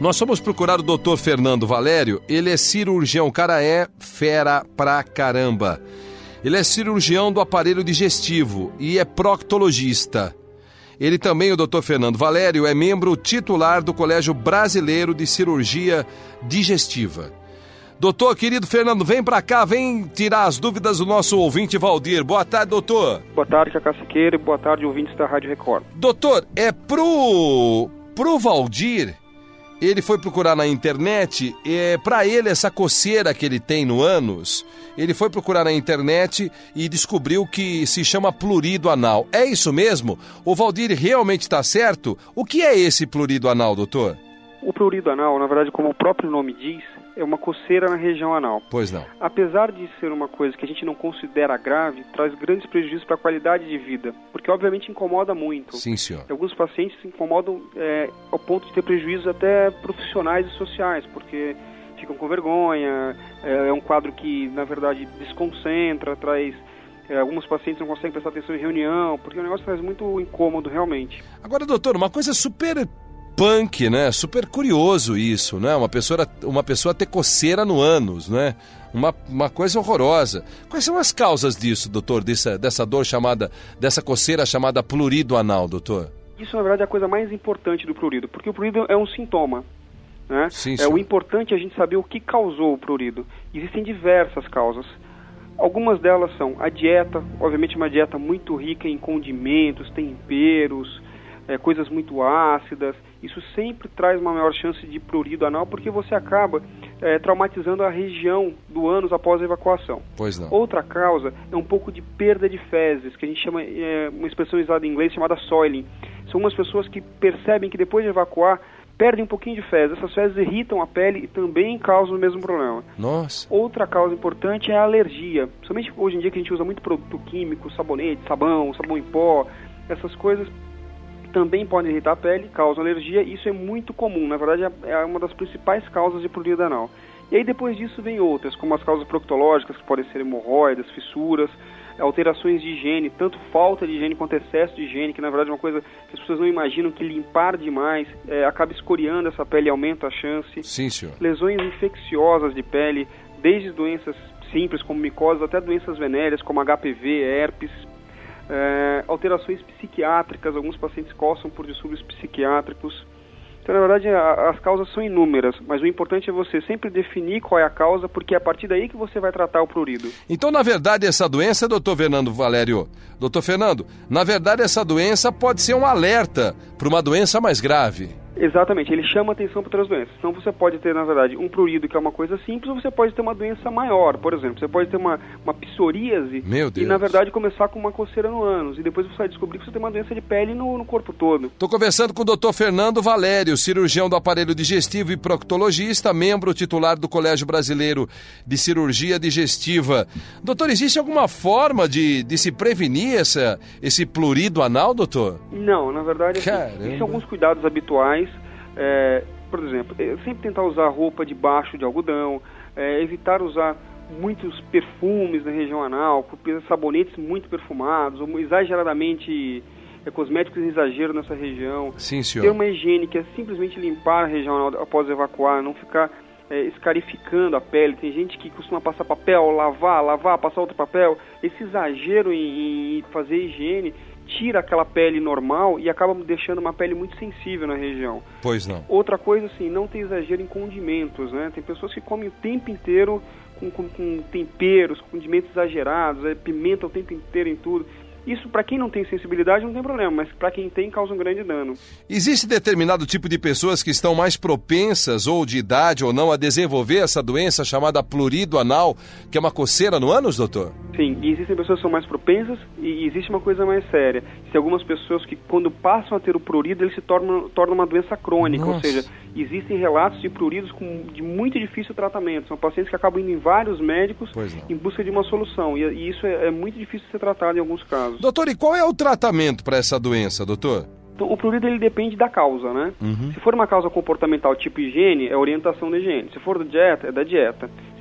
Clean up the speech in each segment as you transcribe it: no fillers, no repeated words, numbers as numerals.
Nós fomos procurar o Dr. Fernando Valério. Ele é cirurgião, o cara é fera pra caramba. Ele é cirurgião do aparelho digestivo e é proctologista. Ele também, o Dr. Fernando Valério, é membro titular do Colégio Brasileiro de Cirurgia Digestiva. Doutor, querido Fernando, vem pra cá, vem tirar as dúvidas do nosso ouvinte Valdir. Boa tarde, doutor. Boa tarde, Cacá Siqueira, e boa tarde, ouvintes da Rádio Record. Doutor, pro Valdir, ele foi procurar na internet, pra ele essa coceira que ele tem no ânus, ele foi procurar na internet e descobriu que se chama prurido anal. É isso mesmo? O Valdir realmente está certo? O que é esse prurido anal, doutor? O prurido anal, na verdade, como o próprio nome diz, é uma coceira na região anal. Pois não. Apesar de ser uma coisa que a gente não considera grave, traz grandes prejuízos para a qualidade de vida, porque obviamente incomoda muito. Sim, senhor. Alguns pacientes se incomodam ao ponto de ter prejuízos até profissionais e sociais, porque ficam com vergonha, é um quadro que, na verdade, desconcentra, traz... alguns pacientes não conseguem prestar atenção em reunião, porque o negócio traz muito incômodo, realmente. Agora, doutor, uma coisa super... punk, né? Super curioso isso, né? Uma pessoa ter coceira no ânus, né? Uma coisa horrorosa. Quais são as causas disso, doutor? Dessa dor dessa coceira chamada prurido anal, doutor? Isso, na verdade, é a coisa mais importante do prurido, porque o prurido é um sintoma, né? Sim, o importante é a gente saber o que causou o prurido. Existem diversas causas. Algumas delas são a dieta, obviamente uma dieta muito rica em condimentos, temperos, coisas muito ácidas. Isso sempre traz uma maior chance de prurido anal, porque você acaba traumatizando a região do ânus após a evacuação. Pois não. Outra causa é um pouco de perda de fezes, que a gente chama, uma expressão usada em inglês chamada soiling. São umas pessoas que percebem que depois de evacuar, perdem um pouquinho de fezes. Essas fezes irritam a pele e também causam o mesmo problema. Nossa. Outra causa importante é a alergia. Principalmente hoje em dia que a gente usa muito produto químico, sabonete, sabão em pó, essas coisas também podem irritar a pele, causam alergia, e isso é muito comum, na verdade é uma das principais causas de prurido anal. E aí depois disso vem outras, como as causas proctológicas, que podem ser hemorroidas, fissuras, alterações de higiene, tanto falta de higiene quanto excesso de higiene, que na verdade é uma coisa que as pessoas não imaginam, que limpar demais acaba escoriando essa pele e aumenta a chance. Sim, senhor. Lesões infecciosas de pele, desde doenças simples como micoses até doenças venéreas como HPV, herpes. Alterações psiquiátricas, alguns pacientes coçam por distúrbios psiquiátricos. Então, na verdade, as causas são inúmeras, mas o importante é você sempre definir qual é a causa, porque é a partir daí que você vai tratar o prurido. Então, na verdade, essa doença, doutor Fernando Valério, doutor Fernando, na verdade, essa doença pode ser um alerta para uma doença mais grave. Exatamente, ele chama atenção para outras doenças. Então você pode ter, na verdade, um prurido que é uma coisa simples, ou você pode ter uma doença maior. Por exemplo, você pode ter uma psoríase e, na verdade, começar com uma coceira no ânus. E depois você vai descobrir que você tem uma doença de pele no corpo todo. Estou conversando com o Dr. Fernando Valério, cirurgião do aparelho digestivo e proctologista, membro titular do Colégio Brasileiro de Cirurgia Digestiva. Doutor, existe alguma forma de se prevenir esse prurido anal, doutor? Não, na verdade, existem alguns cuidados habituais. Por exemplo, sempre tentar usar roupa de baixo de algodão, evitar usar muitos perfumes na região anal, sabonetes muito perfumados, ou exageradamente cosméticos em exagero nessa região. Sim, senhor. Ter uma higiene que é simplesmente limpar a região anal após evacuar, não ficar escarificando a pele. Tem gente que costuma passar papel, lavar, passar outro papel. Esse exagero em fazer higiene tira aquela pele normal e acaba deixando uma pele muito sensível na região. Pois não. Outra coisa, assim, não ter exagero em condimentos, né? Tem pessoas que comem o tempo inteiro com temperos, condimentos exagerados, pimenta o tempo inteiro em tudo. Isso, para quem não tem sensibilidade, não tem problema, mas para quem tem, causa um grande dano. Existe determinado tipo de pessoas que estão mais propensas, ou de idade ou não, a desenvolver essa doença chamada prurido anal, que é uma coceira no ânus, doutor? Sim, e existem pessoas que são mais propensas e existe uma coisa mais séria. Tem algumas pessoas que, quando passam a ter o prurido, ele se torna uma doença crônica. Nossa. Ou seja, existem relatos de pruridos de muito difícil tratamento. São pacientes que acabam indo em vários médicos em busca de uma solução. E isso é muito difícil de ser tratado em alguns casos. Doutor, e qual é o tratamento para essa doença, doutor? Então, o prurido ele depende da causa, né? Se for uma causa comportamental tipo higiene, é orientação da higiene. Se for da dieta, é da dieta. Se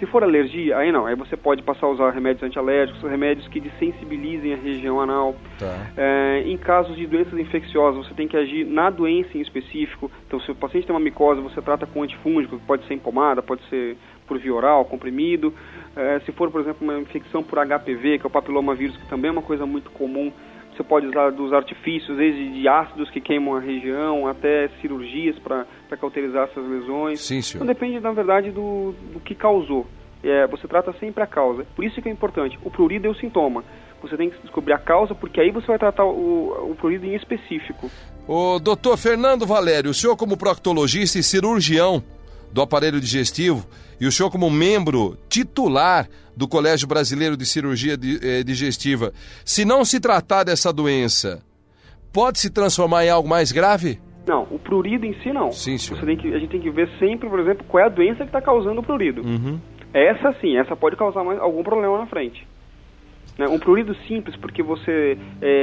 Se for alergia, aí não, aí você pode passar a usar remédios antialérgicos, remédios que desensibilizem a região anal. Tá. Em casos de doenças infecciosas, você tem que agir na doença em específico. Então, se o paciente tem uma micose, você trata com antifúngico, que pode ser em pomada, pode ser por via oral, comprimido. Se for, por exemplo, uma infecção por HPV, que é o papilomavírus, que também é uma coisa muito comum, você pode usar dos artifícios, desde de ácidos que queimam a região, até cirurgias para cauterizar essas lesões. Sim, senhor. Então depende, na verdade, do que causou. Você trata sempre a causa. Por isso que é importante. O prurido é o sintoma. Você tem que descobrir a causa, porque aí você vai tratar o prurido em específico. O doutor Fernando Valério, o senhor como proctologista e cirurgião do aparelho digestivo, e o senhor como membro titular do Colégio Brasileiro de Cirurgia Digestiva, se não se tratar dessa doença, pode se transformar em algo mais grave? Não, o prurido em si não. Sim, senhor. A gente tem que ver sempre, por exemplo, qual é a doença que está causando o prurido. Uhum. Essa sim, essa pode causar algum problema na frente. Um prurido simples, porque você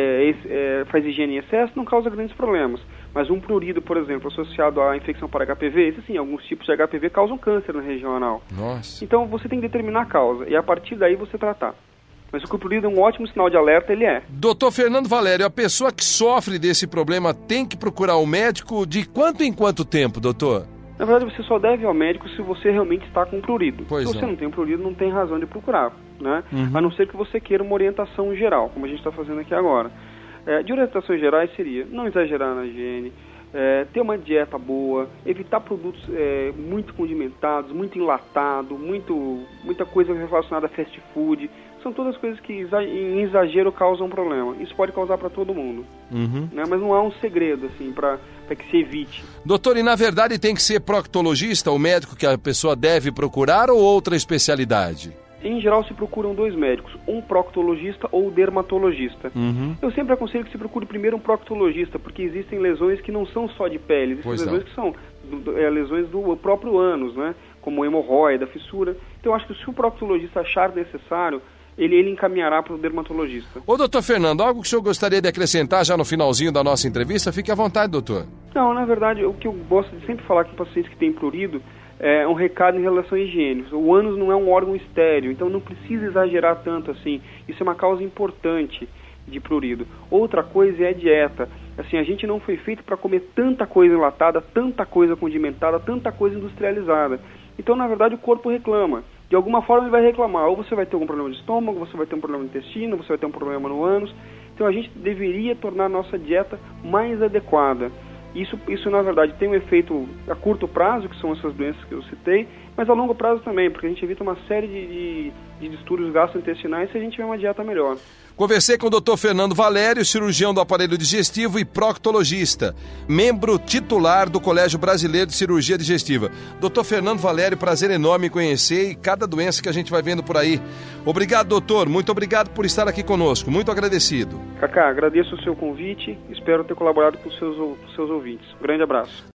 faz higiene em excesso, não causa grandes problemas. Mas um prurido, por exemplo, associado à infecção por HPV, esse sim, alguns tipos de HPV causam câncer na região anal. Nossa. Então você tem que determinar a causa e a partir daí você tratar. Mas o prurido é um ótimo sinal de alerta, ele é. Doutor Fernando Valério, a pessoa que sofre desse problema tem que procurar o médico de quanto em quanto tempo, doutor? Na verdade, você só deve ir ao médico se você realmente está com prurido. Pois se você não tem prurido, não tem razão de procurar, né? Uhum. A não ser que você queira uma orientação geral, como a gente está fazendo aqui agora. De orientações gerais seria não exagerar na higiene, ter uma dieta boa, evitar produtos muito condimentados, muito enlatado, muita coisa relacionada a fast food. São todas coisas que em exagero causam problema. Isso pode causar para todo mundo. Uhum. Né? Mas não há um segredo assim para que se evite. Doutor, e na verdade tem que ser proctologista, o médico que a pessoa deve procurar, ou outra especialidade? Em geral se procuram 2 médicos, um proctologista ou dermatologista. Uhum. Eu sempre aconselho que se procure primeiro um proctologista, porque existem lesões que não são só de pele, existem lesões que são lesões do próprio ânus, né? Como hemorroida, fissura. Então eu acho que se o proctologista achar necessário, ele encaminhará para o dermatologista. Ô, doutor Fernando, algo que o senhor gostaria de acrescentar já no finalzinho da nossa entrevista? Fique à vontade, doutor. Não, na verdade, o que eu gosto de sempre falar com pacientes que têm prurido é um recado em relação à higiene. O ânus não é um órgão estéril, então não precisa exagerar tanto assim. Isso é uma causa importante de prurido. Outra coisa é a dieta. Assim, a gente não foi feito para comer tanta coisa enlatada, tanta coisa condimentada, tanta coisa industrializada. Então, na verdade, o corpo reclama. De alguma forma ele vai reclamar, ou você vai ter algum problema de estômago, você vai ter um problema no intestino, você vai ter um problema no ânus. Então a gente deveria tornar a nossa dieta mais adequada. Isso na verdade tem um efeito a curto prazo, que são essas doenças que eu citei, mas a longo prazo também, porque a gente evita uma série de distúrbios gastrointestinais se a gente tiver uma dieta melhor. Conversei com o Dr. Fernando Valério, cirurgião do aparelho digestivo e proctologista, membro titular do Colégio Brasileiro de Cirurgia Digestiva. Dr. Fernando Valério, prazer enorme em conhecer e cada doença que a gente vai vendo por aí. Obrigado, doutor. Muito obrigado por estar aqui conosco. Muito agradecido. Cacá, agradeço o seu convite. Espero ter colaborado com os seus ouvintes. Um grande abraço.